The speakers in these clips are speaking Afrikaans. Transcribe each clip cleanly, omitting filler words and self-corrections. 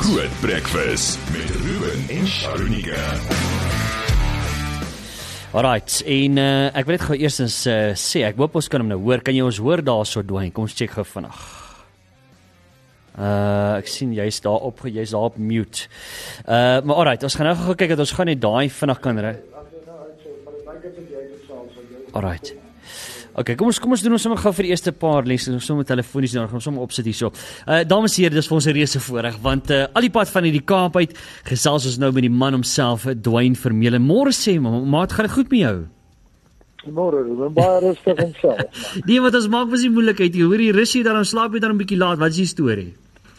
Groot Breakfast met Ruben en Sharonika. Alright, en ek wil net gou eerstens sê, ek hoop ons kan hom nou hoor. Kan jy ons hoor daar so, Dwayne? Kom ons check gou vinnig. Ek sien jy's daar op mute. Maar alright, ons gaan nou gou kyk dat ons gaan net daai vinnig kan Alright. Okay, kom ons doen ons sommer gou vir die eerste paar lesse, ons sommer telefonies dan gaan ons sommer opsit hierso. Dames en here, dis vir ons 'n reuse voorreg want al die pad van hierdie Kaap uit gesels ons nou met die man homself, Dwayne Vermeulen. Môre sê maat, gaan dit goed met jou? Môre, Ruben, baie rustig en self. Nee, wat ons maak was die moeilikheid hier. Hoor jy rus jy dan slaap jy dan 'n bietjie laat. Wat is die storie?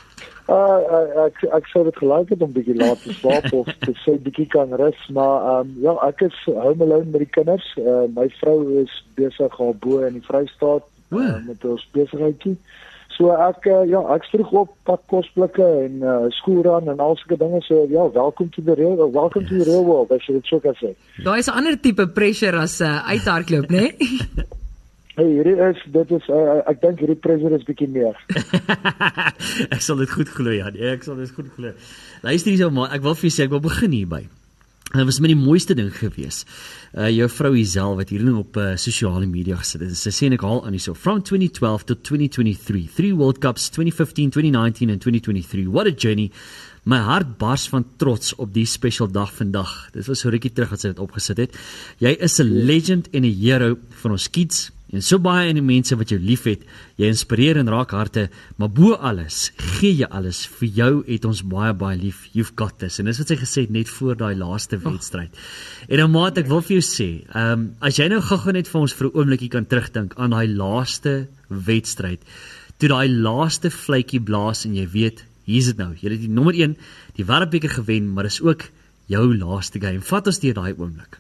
Ek sou dit gelyk het om bietjie laat te slaap of te sê bietjie kan rus, maar ja, ek is home alone met die kinders. My vrou is besig haar bo in die Vrystaat met ons besigheidjie. So ek vroeg op, pak kosblikke en skoolrun en al sulke dinge. So ja, welcome to the real world, as jy dit so kan sê. Daar is 'n ander tipe pressure as uithardloop, né? Hey, ek dink hierdie pressure is bietjie meer. Ek sal dit goed glo, ja. Ek sal dit goed glo. Luister hierso, maar ek wil vir julle sê ek wil begin hierby. Dit was my die mooiste ding gewees. Jou vrou Isel wat hier op sosiale media gesit het. Sy sê en ek haal aan hierso, from 2012 tot 2023, 3 World Cups, 2015, 2019 en 2023. What a journey. My hart bars van trots op die special dag vandag. Dit was so rukkie terug wat sy dit opgesit het. Jy is 'n legend en 'n hero van ons kids. En so baie en die mense wat jou liefhet, jy inspireer en raak harte, maar bo alles, gee jy alles, vir jou het ons baie lief, you've got this, en dis wat sy gesê het net voor daai laaste wedstryd. En nou maat, ek wil vir jou sê, as jy nou gou net vir ons vir 'n oombliekie kan terugdink aan daai laaste wedstryd, toe daai laaste fluitjie blaas en jy weet, hier is dit nou, jy het die nommer 1, die wêreldbeker gewen, maar dis ook jou laaste game. Vat ons deur daai oomblik.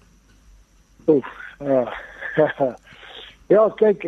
Ja, kyk,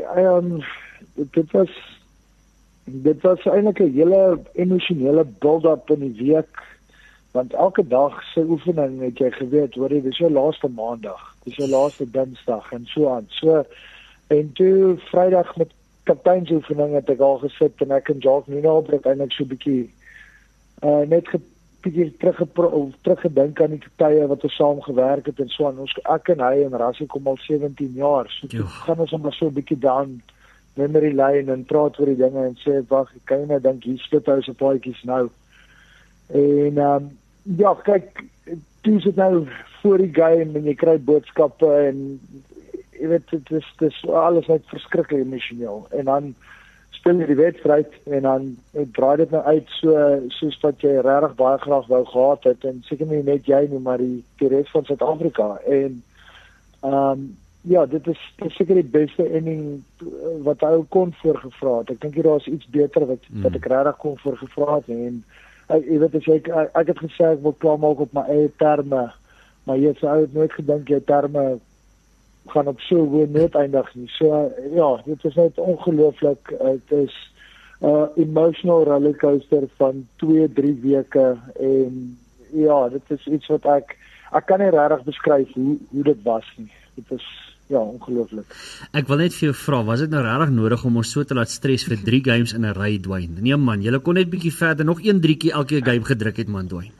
dit was eintlik 'n hele emosionele build-up in die week, want elke dag se oefening het jy geweet, hoor jy, dis jou laaste maandag, dis jou laaste dinsdag en so aan. So, en toe Vrydag met kapteinsoefening het ek al gesit en ek en Jacques Nina het eintlik so 'n bietjie net bietjie teruggedink aan die tye wat ons saam gewerk het en so aan. Ek en hy en Rassie kom al 17 jaar. So gaan ons maar so 'n bietjie down memory lane en praat oor die dinge en sê wag, kan jy nou dink hier split hy se paadjies nou. En ja, kyk, dis dit nou voor die game en jy kry boodskappe en jy weet dit is alles net verskriklik emosioneel. En dan speel jy die wedstryd en dan draai dit nou uit soos wat jy regtig baie graag wou gehad het en seker nie net jy nie, maar die res van Suid-Afrika. En ja, dit is seker die beste inning wat hy kon voorgevra het. Ek dink daar is iets beter wat ek regtig kon voorgevra het en jy weet ek het gesê ek wil klaar maak op my eie terme, maar jy het nooit gedink jy terme gaan op so hoë noot eindig nie. So ja, dit is net ongelooflik. Dit is emotional rollercoaster van 2-3 weke en ja, dit is iets wat ek kan nie regtig beskryf hoe dit was nie. Dit is ja, ongelooflik. Ek wil net vir jou vra, was dit nou regtig nodig om ons so te laat stres vir 3 games in 'n ry, Dwayne? Nee man, jy kon net bietjie verder nog 1 drietjie elke game gedruk het man, Dwayne.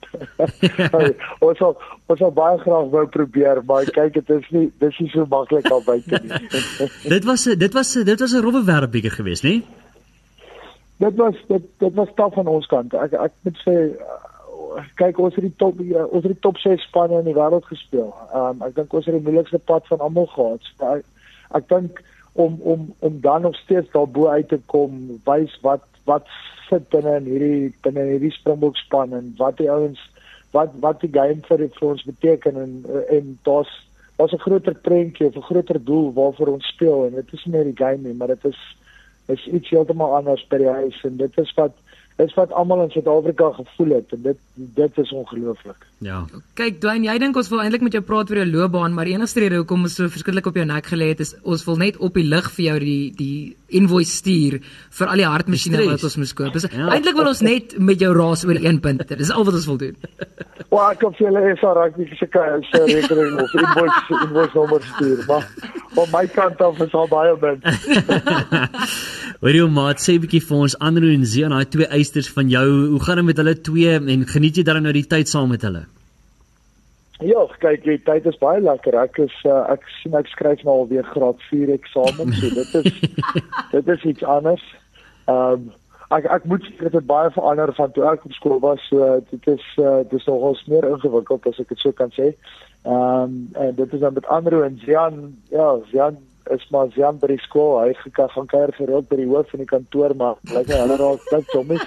Ons sal baie graag wou probeer, maar kyk, dit is nie so maklik al buite nie. Dit was 'n rowwe wêreldbeker geweest, né? Dit was taaf van ons kant. Ek moet sê, kyk, ons het die top 6 spanne in die wêreld gespeel. Ek dink ons het die moeilikste pad van almal gehad. So, ek dink om dan nog steeds daarbo uit te kom, wys wat sit binne hierdie Springbok span en wat die ouens wat die game vir ons beteken en daar's 'n groter prentjie of 'n groter doel waarvoor ons speel en dit is nie die game nie, maar dit is iets heeltemal anders by die huis en dit is wat almal in Suid-Afrika gevoel het en dit is ongelooflik. Ja. Kyk, Dwayne, jy dink ons wil eintlik met jou praat oor jou loopbaan, maar die enigste rede hoekom ons so verskriklik op jou nek gelê het is ons wil net op die lig vir jou die invoice stuur vir al die hartmasjiene wat ons moes koop. Dus eintlik wil ons net met jou raas oor 1 punt. Dis al wat ons wil doen. Well, ek kan vir julle se rekening of invoice nommer stuur, maar van my kant af is al baie min. Hoor jou maat, sê 'n bietjie vir ons, Andrew en Zian, daai twee eisters van jou, hoe gaan dit met hulle twee en geniet jy dan nou die tyd saam met hulle? Ja, kyk, die tyd is baie lekker. Ek skryf nou alweer graad 4 eksamen, so dit is iets anders. Ek moet sê dit het baie verander van toe ek op skool was, so dit is nogal meer ingewikkeld as ek dit so kan sê. En dit is dan met Andrew en Zian, ja, Zian is maar Zian by die skool, hy gaan kuier gereeld by die hoof in die kantoor, maar lyk my hulle raak net sommies.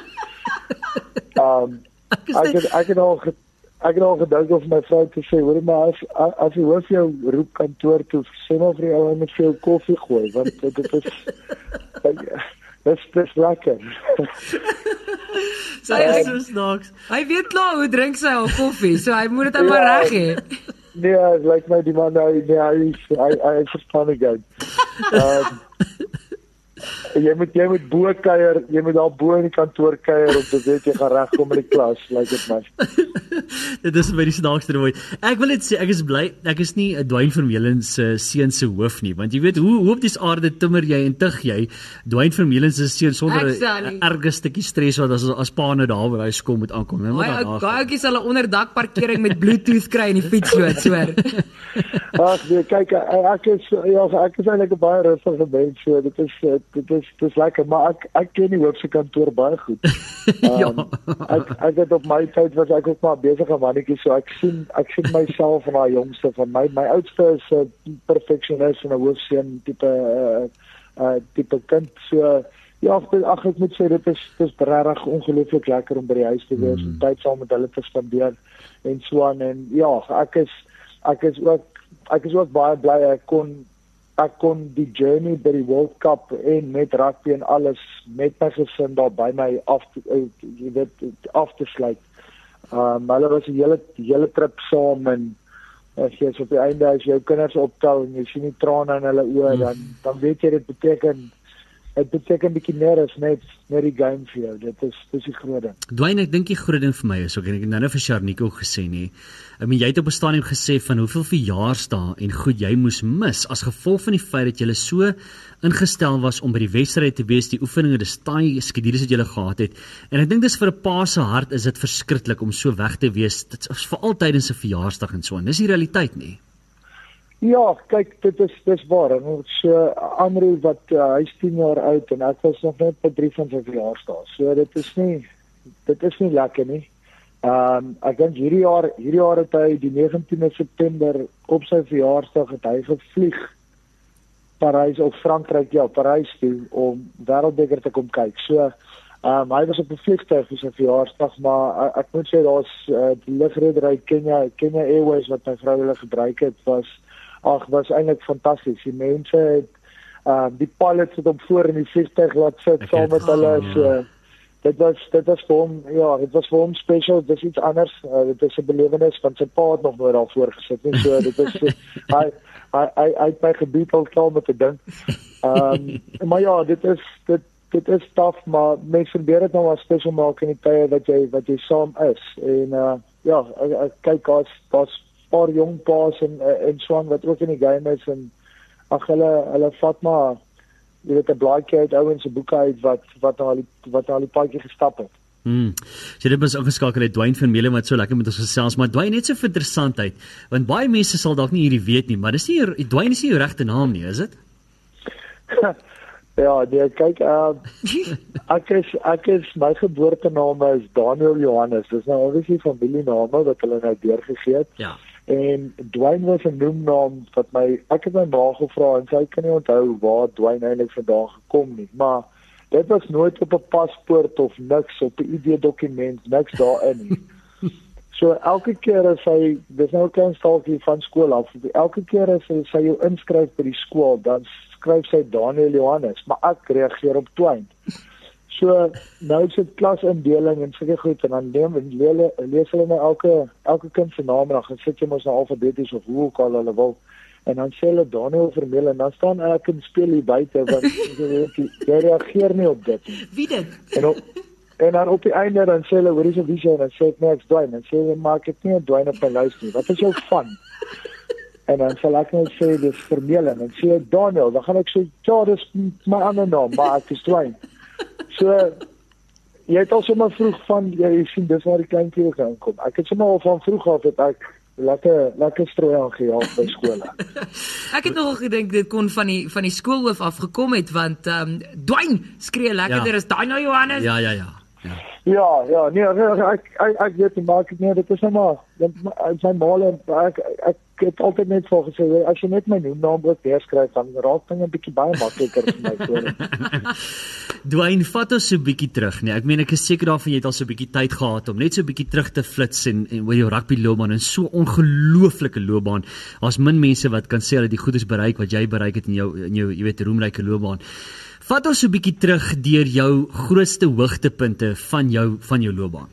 Ek het al gedink of my vrou te sê, hoor maar as die hoof jou roep kantoor toe, sê maar vir die ou met veel koffie gooi, want dit is lekker. So hy is so snaaks. Hy weet klaar hoe drink sy al koffie, so hy moet dit maar reg hê. Nee, het lyk my die man hy verstaan die game. Jy moet bo kuier, jy moet daar bo in die kantoor kuier om te weet jy gaan regkom in die klas, lyk dit my. Dit is by die snaakste ooit. Ek wil net sê ek is bly ek is nie 'n Dwayne Vermeulen se seun se hoof nie, want jy weet hoe op die aarde timmer jy en tug jy Dwayne Vermeulen se seun sonder 'n erge stukkie stres wat as pa nou daar by hy skool moet aankom. Daai ouetjie sal 'n onderdek parkering met Bluetooth kry in die fietsloot, hoor. Ag nee, kyk ek is eintlik 'n baie rustige mens, so dit is lekker, maar ek ken die hoof se kantoor baie goed. Ek het op my tyd was ek ook maar besige mannetjie, so ek sien myself van daai jongste van my oudste is 'n perfeksionis en 'n hoofseun tipe kind, so ja, ek moet sê dit is regtig ongelooflik lekker om by die huis te wees en tyd saam met hulle te spandeer en so aan, en ja, ek is ook baie bly ek kon die journey by die World Cup en met rugby en alles met my gesin daar by my af te sluit. Hulle was 'n hele trip saam, en as jy op die einde as jou kinders optel en jy sien die trane in hulle oë, dan weet jy dit beteken bietjie meer as net die game vir jou. Dit is die groot ding. Dwayne, ek dink die groot ding vir my is ook, en ek het nou vir Sharnico gesê nie. Jy het op 'n stadium gesê van hoeveel verjaarsdae en goed jy moes mis as gevolg van die feit dat jy so ingestel was om by die wedstryd te wees, die oefeninge, dis taai skedules wat jy gehad het. En ek dink dis vir 'n pa se hart is dit verskriklik om so weg te wees. Dit is vir altyd in 'n verjaarsdag en so aan. Dis die realiteit nie. Ja, kyk, dit is waar. En so Andrew wat hy's 10 jaar oud en ek was nog net by 3 van sy verjaarsdae. So dit is nie lekker nie. Ek dink hierdie jaar het hy die 19de September op sy verjaarsdag het hy gevlieg Parys of Frankryk, Parys toe om wêreldbeker te kom kyk. So hy was op 'n vliegtuig vir sy verjaarsdag, maar ek moet sê daar's die lugredery Kenya Airways wat my vrou hulle gebruik het was eintlik fantasties. Die mense het die pilots het hom voor in die vliegtuig laat sit saam met hulle. So dit was vir hom, dit was vir hom special. Dit is iets anders. Dit is 'n belewenis want sy pa het nog nooit daar voor gesit nie. So dit is hy het my gebied al klaar met 'n ding. Maar ja, dit is tough, maar mense probeer dit nou maar special maak in die tye wat jy saam is. En ek kyk daar's paar jong paas en so aan wat ook in die game is, en hulle vat maar jy weet 'n blaadjie uit ouens se boeke uit wat al die paadjie gestap het. So dit was ingeskakel het Dwayne Vermeulen wat so lekker met ons gesels, maar Dwayne net so vir interessantheid, want baie mense sal dalk nie hierdie weet nie, maar Dwayne is nie jou regte naam nie, is dit? Ja, nee, kyk, ek is my geboortename is Daniel Johannes. Dis nou obviously familiename wat hulle nou deurgegee het. Ja. En Dwayne was 'n noemnaam wat ek het my ma gevra en sy kan nie onthou waar Dwayne eintlik vandaan gekom nie, maar dit was nooit op 'n paspoort of niks op 'n ID-dokument, niks daarin nie. So elke keer as dis nou 'n klein staaltjie van skool af, elke keer as sy jou inskryf by die skool, dan skryf sy Daniel Johannes, maar ek reageer op Dwayne. So nou sit klasindeling en sulke goed, en dan lees hulle nou elke kind se naam, en dan sit jy mos nou alfabeties of hoe ook al hulle wil, en dan sê hulle Daniel Vermeulen, en dan staan ek en speel hier buite, want jy reageer nie op dit nie. Wie dit? En dan op die einde dan sê hulle, hoor jy so wie sê, en dan sê ek, nee, ek's Dwayne, en sê hulle, maar ek het nie 'n Dwayne op my lys nie, wat is jou van? En dan sal ek net sê dis Vermeulen en sê Daniel, dan gaan ek sê ja, dis my ander naam, maar ek is Dwayne. So jy het al sommer vroeg van jy sien dis waar die kleintjie gaan kom. Ek het sommer al van vroeg af dat ek lekker strooi aangejaag by skole. Ek het nogal gedink dit kon van die skoolhoof af gekom het want Dwayne skree lekkerder as Daniel Johannes. Ja. Ja, nee, ek weet nie, maar ek nee, dit is nou maar my maal ek het altyd net vir gesê as jy net my naam wil neerskryf dan raak dinge 'n bietjie baie makliker vir my voor. Dwayne, vat ons so 'n bietjie terug, nee. Ek meen ek is seker daarvan jy het al so 'n bietjie tyd gehad om net so 'n bietjie terug te flits en oor jou rugbyloopbaan en so ongelooflike loopbaan. Daar's min mense wat kan sê hulle die goedes bereik wat jy bereik het in jou jy weet roemryke loopbaan. Vat ons so 'n bietjie terug deur jou grootste hoogtepunte van jou loopbaan.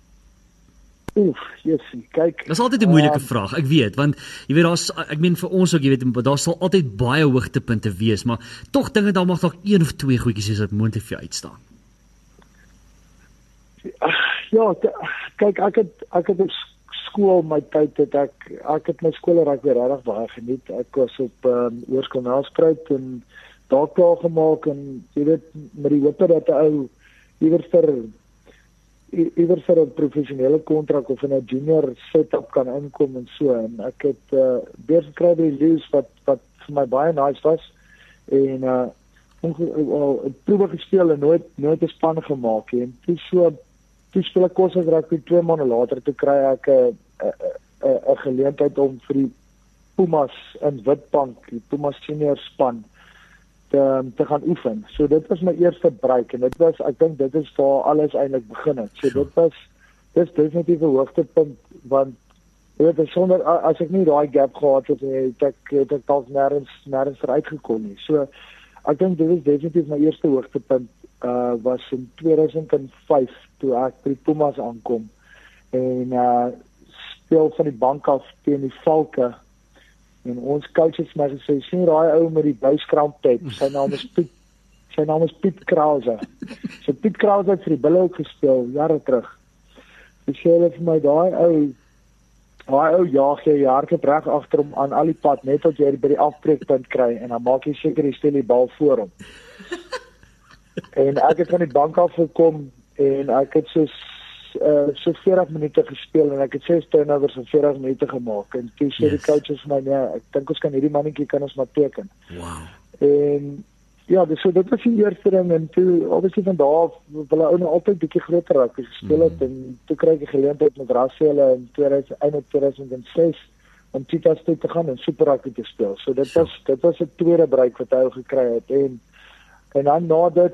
Kyk. Dis altyd 'n moeilike vraag, ek weet, want jy weet ek meen vir ons ook, jy weet, daar sal altyd baie hoogtepunte wees, maar tog dinge daar mag dalk 1 of 2 goedjies wees wat moontlik vir jou uitstaan. Ja, kyk ek het op skool my tyd het ek het my skoolrugby regtig baie geniet. Ek was op Hoërskool Nelspruit en daar klaar gemaak en jy weet met die hoop dat 'n ou iewers vir 'n professionele kontrak of in 'n junior setup kan inkom en so en ek het beurs gekry by Leeu's wat vir my baie nice was en probeer gespeel en nooit 'n span gemaak en toe speel ek kosses rugby 2 maande later toe kry ek 'n geleentheid om vir die Pumas in Witbank, die Pumas senior span te gaan oefen. So dit was my eerste break en ek dink dit is waar alles eintlik begin het. So dis definitief 'n hoogtepunt want jy weet sonder as ek nie daai gap gehad het het ek dalk nêrens uitgekom nie. So ek dink dit is definitief my eerste hoogtepunt was in 2005 toe ek by die Pumas aankom en speel van die bank af teen die Valke. En ons coach het my gesê, sien daai ou met die blouskramppet, sy naam is Piet Krause. So Piet Krause het vir die Bulle ook gespeel, jare terug. Sy sê hulle vir my, daai ou jaag jy hardloop reg agter hom aan al die pad, net tot jy by die afbreekpunt kry, en dan maak jy seker jy stel die bal voor hom. En ek het van die bank af gekom, en ek het so 40 minute gespeel en ek het 6 turnovers in 40 minute gemaak en toe sê die coaches vir my, nee, ek dink ons kan hierdie mannetjie kan ons maar teken. Wow. En ja, so dit was die eerste ding en toe, obviously van daar af, wil hy nou altyd bietjie groter raak gespeel het en toe kry ek die geleentheid met Rassele in 2006 om Cheetahs toe te gaan en Super Rugby te speel. So dit was 'n tweede break wat hy gekry het en dan na dit,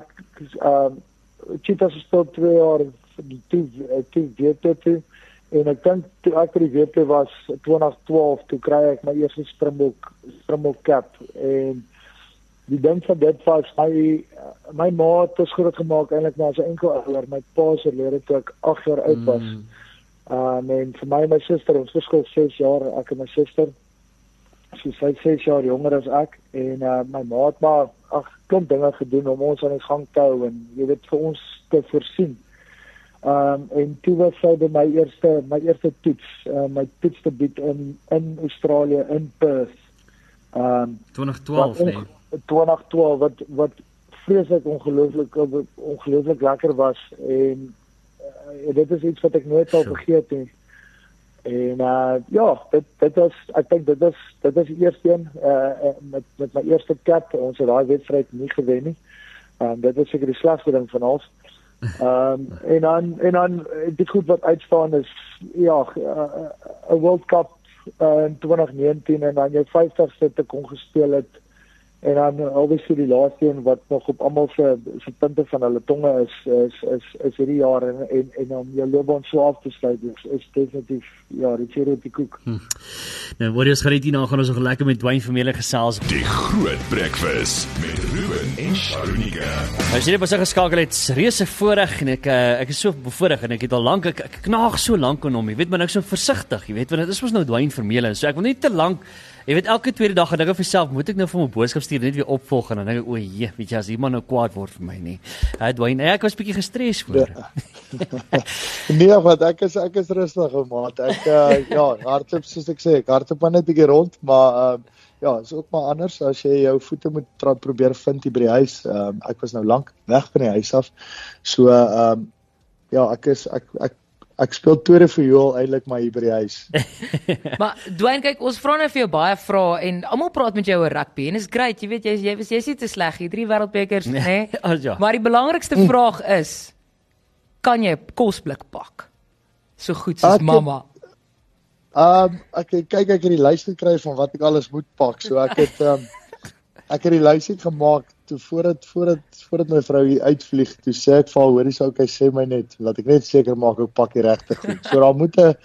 Cheetahs speel 2 jaar toe WP toe en ek dink toe ek by die WP was 2012 toe kry ek my eerste Springbok cap en die ding van dit was my ma het ons groot gemaak eintlik maar as 'n enkel ouer my pa se lede toe ek 8 jaar oud was en vir my en my suster ons verskil 6 jaar ek en my suster sy 6 jaar jonger as ek en my ma het maar klomp dinge gedoen om ons aan die gang te hou en jy weet vir ons te voorsien. En toe was sy by my eerste toets, my toetsdebuut in Australië, in Perth. 2012, nee. 2012, wat vreeslik ongelooflik lekker was, en dit is iets wat ek nooit sal vergeet nie. En ja, dit was, ek dink dit is die eerste een, met my eerste cap, ons het daai wedstryd nie gewen nie. Dit was seker die slegste ding van ons. En dan die goed wat uitstaan is ja 'n World Cup in 2019 en dan jou 50ste te kon gespeel het en dan obviously die laaste een wat nog op almal se punte van hulle tonge is hierdie jaar en om jou loopbaan so af te sluit is definitief ja die cherry op die koek. Nou word ons gereed hierna gaan ons nog lekker met Dwayne Vermeulen gesels. Die Groot Breakfast met Ruben en Sharunika. As jy net pas geskakel het, reuse voorreg en ek is so bevoorreg en ek het al lank ek knaag so lank aan hom. Jy weet maar ek is so versigtig, jy weet want dit is mos nou Dwayne Vermeulen. So ek wil nie te lank Jy weet elke tweede dag en dink ek vir myself, moet ek nou vir my boodskap stuur net weer opvolg en dan dink ek, o jee, weet jy as iemand nou kwaad word vir my nie. Dwayne, ek was bietjie gestres voor. Nee, wat ek is rustig, maat. Ek hardloop soos ek sê, ek hardloop maar net 'n bietjie rond, maar ja, is ook maar anders as jy jou voete moet probeer vind hier by die huis. Ek was nou lank weg van die huis af. So ja, ek speel tweede viool eintlik maar hier by die huis. Maar Dwayne, kyk, ons vra nou vir jou baie vrae en almal praat met jou oor rugby en is great, jy weet jy's nie te sleg hier, 3 wêreldbekers, né? Ja. Maar die belangrikste vraag is, kan jy 'n kosblik pak? So goed soos mamma. Ek het die lys gekry van wat ek alles moet pak. So ek het die lys gemaak toe voordat my vrou hier uitvlieg. Toe sê ek vir haar, hoorie, sou okay, sê my net, laat ek net seker maak ek pak die regte goed. So daar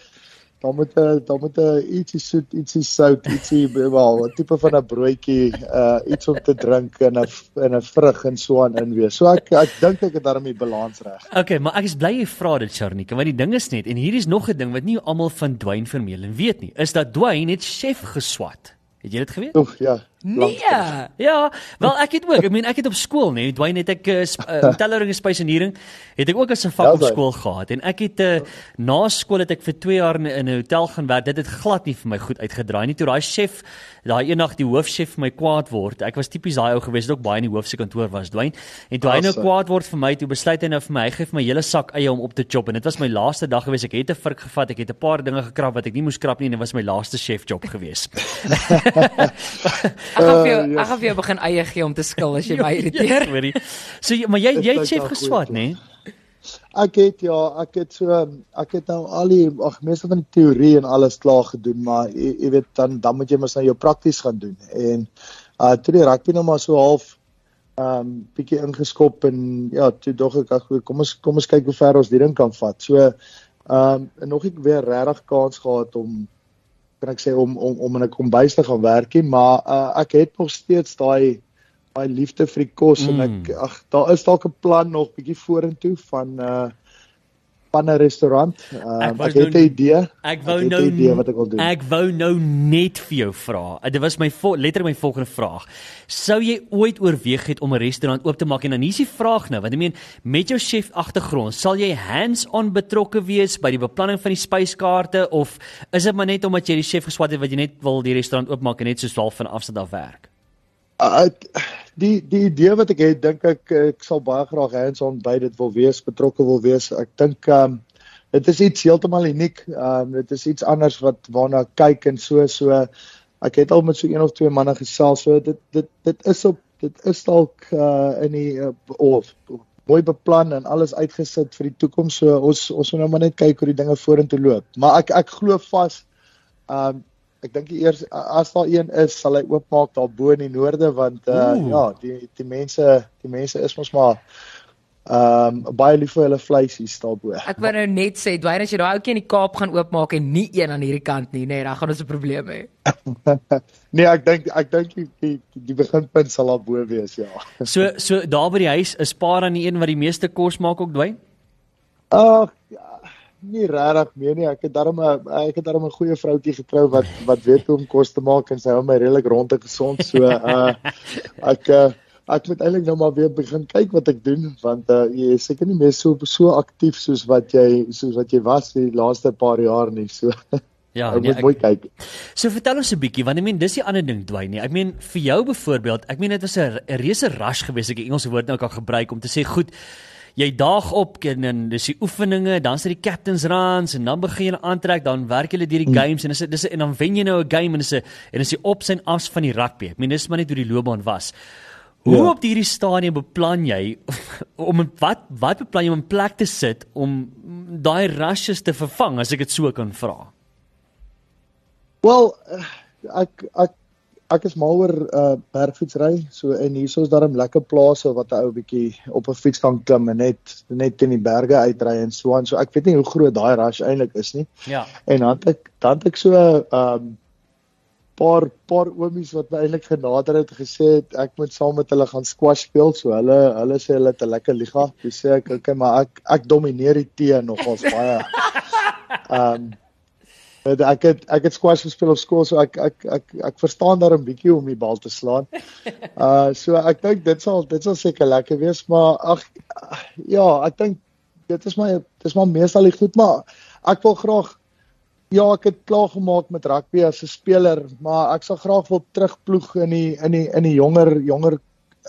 moet ietsie soet, ietsie sout, ietsie wel, 'n tipe van 'n broodjie, iets om te drink en 'n vrug en so aan in wees. So ek dink ek het daarmee balans reg. Okay, maar ek is bly jy vra dit, Sharnika, want die ding is net, en hier is nog 'n ding wat nie almal van Dwayne Vermeulen weet nie, is dat Dwayne het chef geswat. Het jy dit geweet? Oef, ja. Nee. Ja, wel ek het ook. Ek het op skool, nee, Dwayne het ek hotellering en spysenering het ek ook as 'n vak op skool gehad en ek het na skool het ek vir 2 jaar in 'n hotel gaan werk. Dit het glad nie vir my goed uitgedraai nie. Toe daai chef, daai eendag die hoofchef vir my kwaad word. Ek was tipies daai ou gewees wat ook baie in die hoof se kantoor was, Dwayne. En toe hy nou kwaad word vir my, toe besluit hy nou vir my, hy gee vir my hele sak eie om op te chop en dit was my laaste dag gewees. Ek het 'n vurk gevat, ek het 'n paar dinge gekrap wat ek nie moes krap nie en dit was my laaste chef job gewees. Ek gaan vir jou begin eie gee om te skil as jy my irriteer. So, maar jy het chef geswat, né? Ek het nou al die meeste van die teorie en alles klaar gedoen, maar jy weet dan moet jy mos nou jou prakties gaan doen. En toe die rugby nou maar so half bietjie ingeskop en ja, toe dog ek kom ons kyk hoe ver ons die ding kan vat. So nog ek weer regtig kans gehad om kan ek sê om in 'n kombuis te gaan werk nie, maar ek het nog steeds daai liefde vir die kos en daar is dalk 'n plan nog bietjie vorentoe van 'n restaurant. Ek het 'n idee. Ek wou nou net vir jou vra. Dit was letterlik my volgende vraag. Sou jy ooit oorweeg het om 'n restaurant oop te maak? En dan hier is die vraag nou, want ek meen met jou chef agtergrond, sal jy hands-on betrokke wees by die beplanning van die spyskaarte of is dit maar net omdat jy die chef geswat het wat jy net wil die restaurant oopmaak en net so half van afstand af werk? Die idee wat ek het, dink ek sal baie graag hands-on by dit wil wees, betrokke wil wees. Ek dink dit is iets heeltemal uniek. Dit is iets anders waarna ek kyk en so ek het al met so 1 of 2 manne gesels. So dit is dalk in die mooi beplan en alles uitgesit vir die toekoms. So ons moet nou maar net kyk hoe die dinge vorentoe loop. Maar ek glo vas ek dink eers as daar een is, sal hy oopmaak daar bo in die noorde want ja, die mense is mos maar baie lief vir hulle vleisies daarbo. Ek wou nou net sê, Dwayne, as jy daai ouetjie in die Kaap gaan oopmaak en nie een aan hierdie kant nie, nee, dan gaan ons 'n probleem hê. Nee, ek dink die beginpunt sal daar bo wees, ja. So daar by die huis is pa dan die een wat die meeste kos maak ook, Dwayne? Nie regtig meer nie. Ek het daarom 'n goeie vroutjie getrou wat weet hoe om kos te maak en sy hou my redelik rond en gesond. So ek moet eintlik nou maar weer begin kyk wat ek doen want jy is seker nie meer so aktief soos wat jy was die laaste paar jaar nie. So ja, ek moet mooi kyk. So vertel ons 'n bietjie want ek meen dis die ander ding, Dwayne nie. Ek meen vir jou byvoorbeeld, ek meen dit was 'n reuse rush geweest, ek Engelse woord nou kan gebruik om te sê goed, jy daag op en dis die oefeninge, dan is dit die captain's runs en dan begin jy aantrek, dan werk jy deur die games en dan wen jy nou 'n game en dis die ups en afs van die rugby. Ek meen dis maar net hoe die loopbaan was. Hoe op hierdie stadium beplan jy wat beplan jy om in plek te sit om daai rushes te vervang as ek dit so kan vra? Wel, ek is mal oor bergfietsry, so en hierso is daar 'n lekker plase wat 'n ou bietjie op 'n fiets kan klim en net in die berge uitry en so aan. So ek weet nie hoe groot daai rush eintlik is nie. Ja. En dan het ek so paar oomies wat my eintlik genader het gesê ek moet saam met hulle gaan squash speel. So hulle sê hulle het 'n lekker liga. Dis sê ek okay, maar ek domineer die tee nogals baie. Ek het squash gespeel op skool, so ek verstaan daar 'n bietjie om die bal te slaan. So ek dink dit sal seker lekker wees, maar ja, ek dink dit is maar meestal die goed, maar ek wil graag ek het klaar gemaak met rugby as 'n speler, maar ek sal graag wil terugploeg in die jonger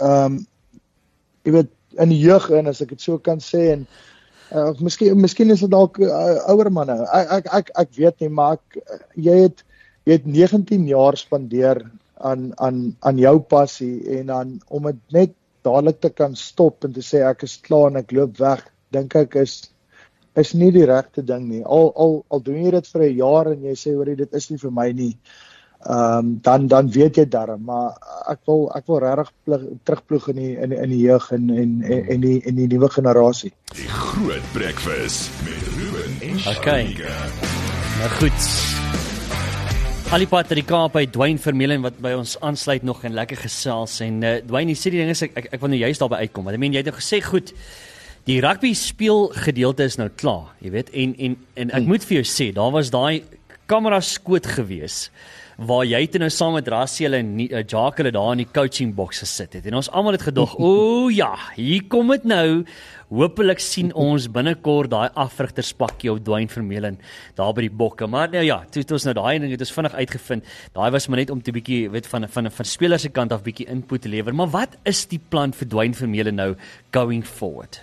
jy weet in die jeug in, as ek dit so kan sê, en miskien is dit dalk ouer manne. Ek weet nie, maar jy het 19 jaar spandeer aan jou passie, en dan om dit net dadelik te kan stop en te sê ek is klaar en ek loop weg, dink ek is nie die regte ding nie. Al doen jy dit vir 'n jaar en jy sê hoor dit is nie vir my nie. Dan weet jy darm, maar ek wil regtig terugploeg in die jeug en die nuwe generasie. Die Groot Breakfast met Ruben en Shanika. Nou goed. Alipad uit die Kaap by Dwayne Vermeulen wat by ons aansluit nog en lekker gesels, en Dwayne, die ding is ek wil nou juist daarby uitkom, want jy het nou gesê goed, die rugby speel gedeelte is nou klaar, jy weet, en ek moet vir jou sê, daar was daai kamera skoot gewees waar jy toe nou saam met Rassiel en Jacques daar in die coaching box gesit het, en ons almal het gedog, o ja, hier kom dit nou, hopelik sien ons binnekort daai afrigterspakkie op Dwayne Vermeulen daar by die bokke, maar nou ja, toe het ons nou daai ding het ons vinnig uitgevind, daai was maar net om te bietjie, weet, van spelers se kant af bietjie input te lewer, maar wat is die plan vir Dwayne Vermeulen nou going forward?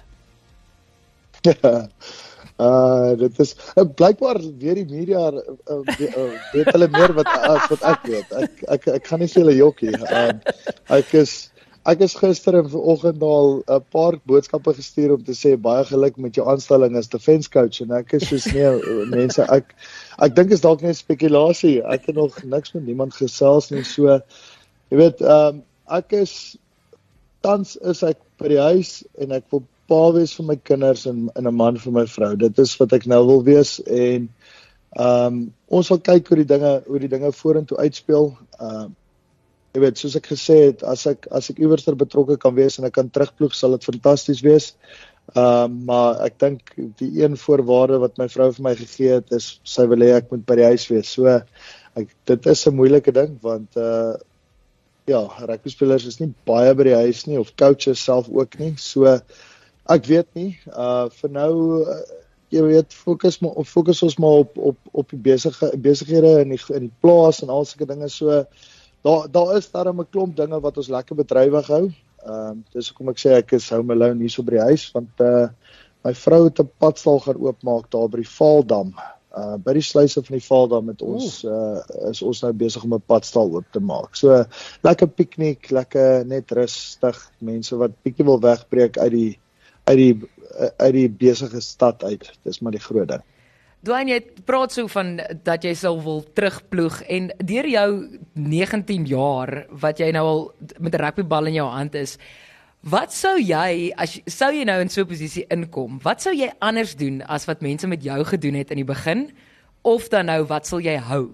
Dit is blykbaar weer die media weet hulle meer wat ek weet. Ek gaan nie vir hulle jokkie. Ek is gister en vanoggend al 'n paar boodskappe gestuur om te sê baie geluk met jou aanstelling as defense coach, en ek is soos nee mense, ek dink is dalk net spekulasie. Ek het nog niks met niemand gesels nie, so jy weet, tans is ek by die huis en ek wil pa wees vir my kinders en 'n man vir my vrou. Dit is wat ek nou wil wees, en ons sal kyk hoe die dinge vorentoe uitspeel. Jy weet, soos ek gesê het, as ek iewers betrokke kan wees en ek kan terugploeg, sal dit fantasties wees. Maar ek dink die een voorwaarde wat my vrou vir my gegee het is, sy wil hê ek moet by die huis wees. So dit is 'n moeilike ding, want rugbyspelers is nie baie by die huis nie, of coaches self ook nie. So ek weet nie, vir nou, jy weet, fokus ons maar op die besighede in die plaas en al sulke dinge. So daar is daar 'n klomp dinge wat ons lekker bedrywig hou. Dis hoekom ek sê ek is home alone hier so by die huis, want my vrou het 'n padstal gaan oopmaak daar by die Vaaldam. By die sluise van die Vaaldam met ons is ons nou besig om 'n padstal oop te maak. So lekker piknik, lekker net rustig, mense wat bietjie wil wegbreek uit die besige stad uit. Dis maar die groot ding. Dwayne, jy praat so van dat jy sal wil terugploeg, en deur jou 19 jaar wat jy nou al met 'n rugbybal in jou hand is, wat sou jy nou in so 'n posisie inkom, wat sou jy anders doen as wat mense met jou gedoen het in die begin, of dan nou wat sal jy hou?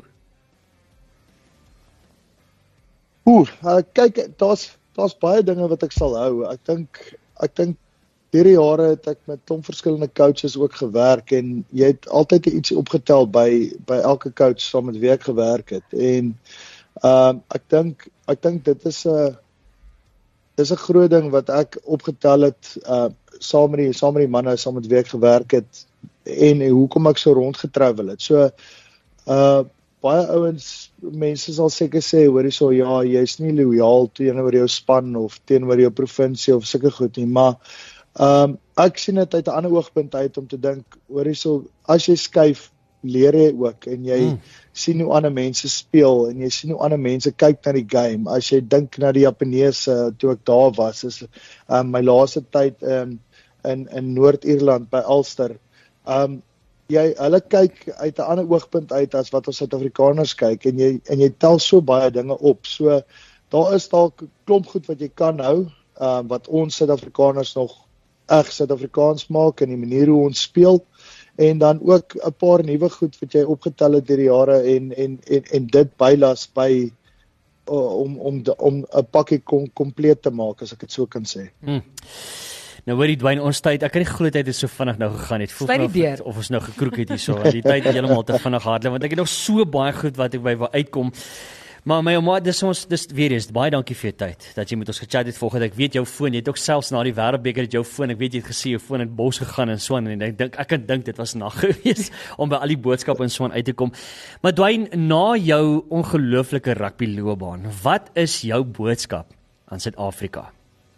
Kyk, daar's baie dinge wat ek sal hou. Ek dink deur die jare het ek met verskillende coaches ook gewerk, en jy het altyd iets opgetel by elke coach saam met wie ek gewerk het, en ek dink dit is 'n groot ding wat ek opgetel het saam met die manne saam met wie ek gewerk het, en hoekom ek so rondgetravel het. So baie ouens, mense sal seker sê, hoor hierso, ja, jy's nie loyaal teenoor jou span of teenoor jou provinsie of sulke goed nie, maar ek sien dit uit 'n ander oogpunt uit om te dink, hoor hierso, as jy skuif, leer jy ook, en jy sien hoe ander mense speel, en jy sien hoe ander mense kyk na die game. As jy dink na die Japaneese, toe ek daar was, is my laaste tyd in Noord-Ierland by Ulster, hulle kyk uit 'n ander oogpunt uit as wat ons Suid-Afrikaners kyk, en jy tel so baie dinge op. So daar is dalk 'n klomp goed wat jy kan hou, wat ons Suid-Afrikaners nog Suid-Afrikaans maak, en die manier hoe ons speel, en dan ook 'n paar nuwe goed wat jy opgetel het deur die jare, en dit bylas by om 'n pakkie kompleet te maak, as ek dit so kan sê. Nou hoor die Dwayne, ons tyd, ek kan nie glo tyd het so vinnig nou gegaan het. Voel of ons nou gekroek het hierso. Die tyd het heeltemal te vinnig hardloop want ek het nog so baie goed wat ek by wil uitkom. Maar my ouma, dis weer eens, baie dankie vir jou tyd, dat jy met ons gechat het volgende. Ek weet jou foon, jy het ook selfs na die Wêreldbeker het jou foon, ek weet jy het gesê jou foon het bos gegaan en so en ek kan dink dit was nag gewees om by al die boodskappe en so uit te kom. Maar Dwayne, na jou ongelooflike rugby loopbaan, wat is jou boodskap aan Suid-Afrika?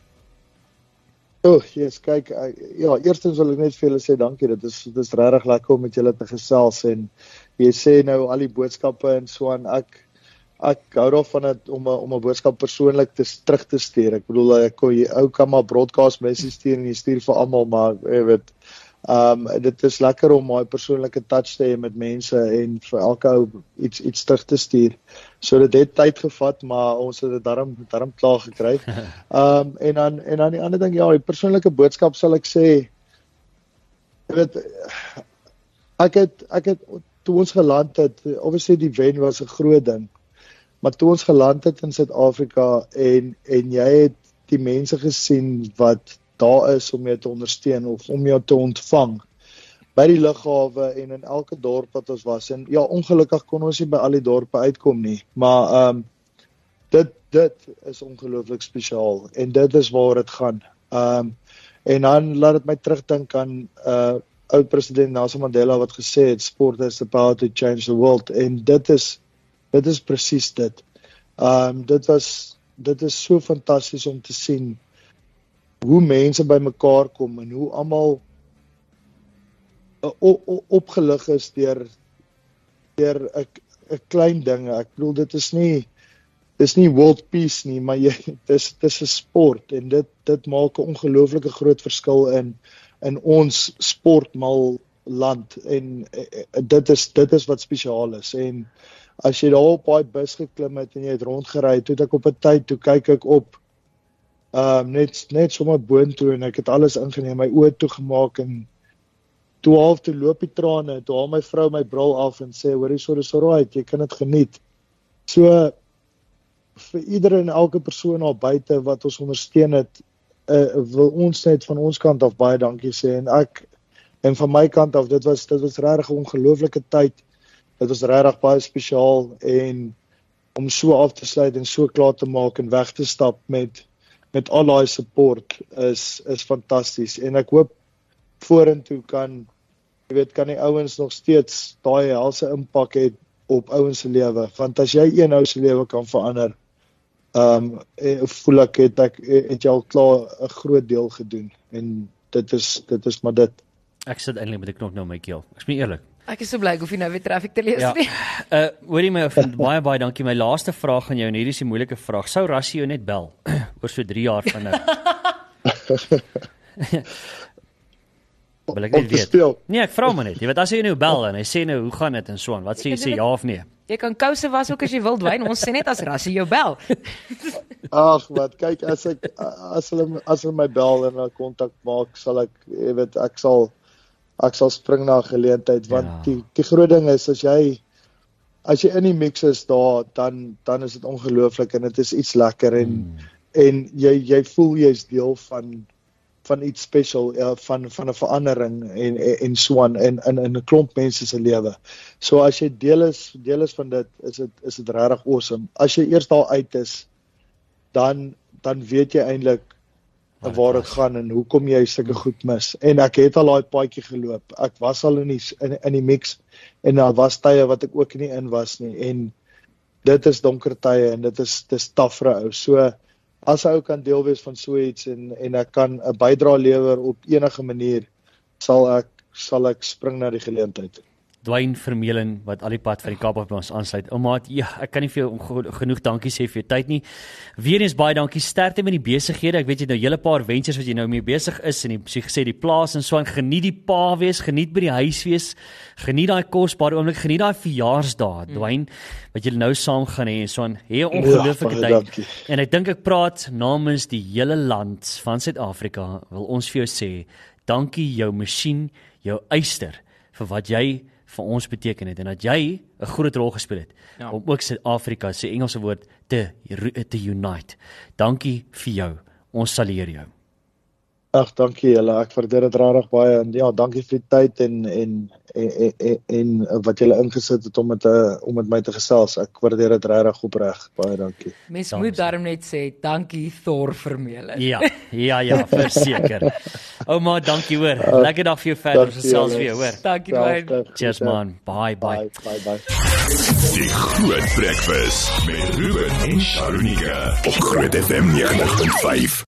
Yes, kyk, ja, eerstens wil ek net vir julle sê dankie, dit is regtig lekker om met julle te gesels en jy sê nou al die boodskappe en so en ek hou daarvan om 'n boodskap persoonlik terug te stuur. Ek bedoel ou kan maar broadcast message stuur en jy stuur vir almal, maar jy weet, dit is lekker om my persoonlike touch te hê met mense en vir elke ou iets terug te stuur. So dit het tyd gevat, maar ons het dit darm klaar gekry. En dan die ander ding, ja, die persoonlike boodskap sal ek sê, jy weet, ek het toe ons geland het, obviously die wen was 'n groot ding. Maar toe ons geland het in Suid-Afrika en jy het die mense gesien wat daar is om jou te ondersteun of om jou te ontvang by die lughawe en in elke dorp wat ons was. En ja, ongelukkig kon ons nie by al die dorpe uitkom nie, maar dit is ongelooflik spesiaal en dit is waar dit gaan. En dan laat dit my terugdink aan oud president Nelson Mandela wat gesê het, sport has the power to change the world, en dit is presies dit. Dit is so fantasties om te sien hoe mense by mekaar kom en hoe almal opgelig is deur 'n klein ding. Ek bedoel dit is nie world peace nie, maar dis 'n sport en dit maak 'n ongelooflike groot verskil in ons sportmal land en dit is wat spesiaal is. En as jy daar op daai bus geklim het en jy het rondgery, toe ek op 'n tyd, toe kyk ek op net sommer boontoe en ek het alles ingeneem, my oë toegemaak en toe half toe loop die trane, toe haal my vrou my bril af en sê, hoor hierso, dis alright, jy kan dit geniet. So vir iedere en elke persoon daar buite wat ons ondersteun het, wil ons net van ons kant af baie dankie sê en van my kant af, dit was regtig 'n ongelooflike tyd. Dit was regtig baie spesiaal en om so af te sluit en so klaar te maak en weg te stap met al daai support is fantasties en ek hoop vorentoe kan die ouens nog steeds daai helse impak het op ouens se lewe, want as jy een ou se lewe kan verander, voel ek het jy al klaar 'n groot deel gedoen en dit is maar dit. Ek sit eintlik met 'n knop nou in my keel. Ek's nie eerlik. Ek is so bly ek hoef nie nou weer traffic te lees nie. Hoorie my vriend, baie dankie. My laaste vraag aan jou en hierdie is 'n moeilike vraag. Sou Rassie jou net bel oor so 3 jaar van nou? Wil ek net weet. Nee, ek vra maar net. Jy weet as jy nou bel en hy sê nou hoe gaan dit en so aan, wat sê jy, sê ja of nee? Jy kan kouse was ook as jy wil, Dwayne. Ons sê net as Rassie jou bel. Ag, wat kyk as hulle my bel en 'n kontak maak, sal ek, jy weet, ek sal spring na 'n geleentheid want die groot ding is as jy in die mix is daar, dan is dit ongelooflik en dit is iets lekker en jy voel jy's deel van iets special, van 'n verandering en so aan in 'n klomp mense se lewe. So as jy deel is van dit, is dit regtig awesome. As jy eers daar uit is, dan weet jy eintlik waar dit gaan en hoekom jy sulke goed mis. En ek het al daai paadjie geloop. Ek was al in die mix en daar was tye wat ek ook nie in was nie en dit is donker tye en dis taaf vir 'n ou. So as 'n ou kan deel wees van so iets en ek kan 'n bydrae lewer op enige manier, sal ek spring na die geleentheid. Dwayne Vermeulen wat al die pad van die Kaap af by ons aansluit. Maat, ja, ek kan nie vir jou genoeg dankie sê vir jou tyd nie. Weereens baie dankie, sterkte met die besighede. Ek weet jy nou hele paar ventures wat jy nou mee besig is en soos gesê die plaas en so aan. Geniet die pa wees, geniet by die huis wees, geniet daai kosbare oomblik, geniet daai verjaarsdae, Dwayne, wat julle nou saam gaan hê en so aan. Hê 'n ongelooflike tyd. En ek dink ek praat namens die hele land van Suid-Afrika, wil ons vir jou sê, dankie jou masjien, jou eyster vir wat jy vir ons beteken het en dat jy 'n groot rol gespeel het om ook Suid-Afrika se Engelse woord te unite. Dankie vir jou. Ons sal leer jou. Ag, dankie julle. Ek waardeer dit regtig baie en ja, dankie vir die tyd en wat julle ingesit het om met my te gesels. Ek waardeer dit regtig opreg. Baie dankie. Mens moet daarom net sê dankie Thor Vermeulen. Ja, verseker. Ouma, dankie hoor. Lekker dag vir jou verder. Ons gesels weer, hoor. Dankie baie. Cheers man. Bye. Bye. Die Groot Breakfast met Ruben en Sharunika op Groot FM 90.5.